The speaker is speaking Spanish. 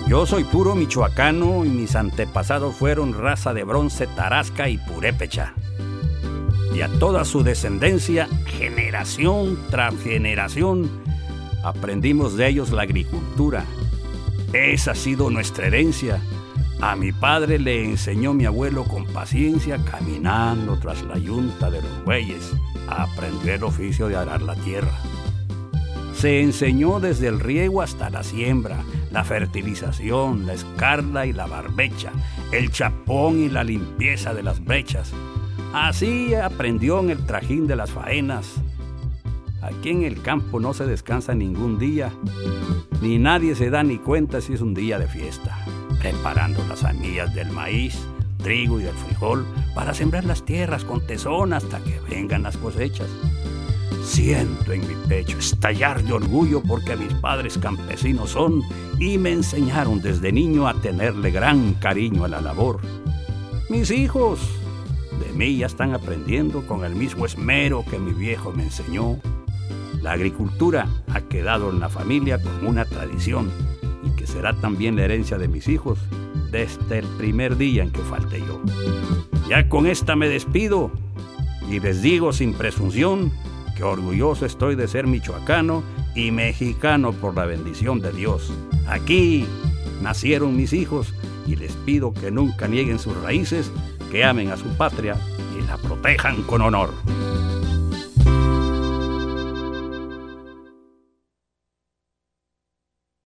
Yo soy puro michoacano y mis antepasados fueron raza de bronce tarasca y purépecha. Y a toda su descendencia, generación tras generación, aprendimos de ellos la agricultura. Esa ha sido nuestra herencia. A mi padre le enseñó mi abuelo con paciencia, caminando tras la yunta de los bueyes, a aprender el oficio de arar la tierra. Se enseñó desde el riego hasta la siembra, la fertilización, la escarla y la barbecha, el chapón y la limpieza de las brechas. Así aprendió en el trajín de las faenas. Aquí en el campo no se descansa ningún día, ni nadie se da ni cuenta si es un día de fiesta, preparando las semillas del maíz, trigo y del frijol para sembrar las tierras con tesón hasta que vengan las cosechas. Siento en mi pecho estallar de orgullo porque mis padres campesinos son y me enseñaron desde niño a tenerle gran cariño a la labor. Mis hijos de mí ya están aprendiendo con el mismo esmero que mi viejo me enseñó. La agricultura ha quedado en la familia como una tradición y que será también la herencia de mis hijos desde el primer día en que falte yo. Ya con esta me despido y les digo sin presunción que orgulloso estoy de ser michoacano y mexicano por la bendición de Dios. Aquí nacieron mis hijos y les pido que nunca nieguen sus raíces, que amen a su patria y la protejan con honor.